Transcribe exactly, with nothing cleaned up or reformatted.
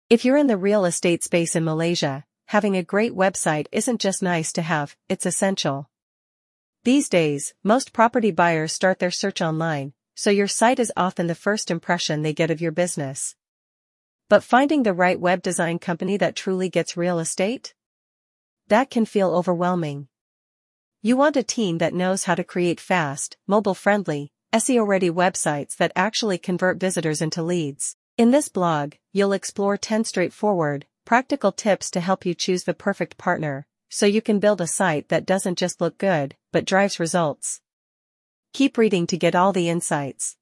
If you're in the real estate space in Malaysia, having a great website isn't just nice to have, it's essential. These days, most property buyers start their search online, so your site is often the first impression they get of your business. But finding the right web design company that truly gets real estate? That can feel overwhelming. You want a team that knows how to create fast, mobile-friendly, S E O-ready websites that actually convert visitors into leads. In this blog, you'll explore ten straightforward, practical tips to help you choose the perfect partner, so you can build a site that doesn't just look good, but drives results. Keep reading to get all the insights.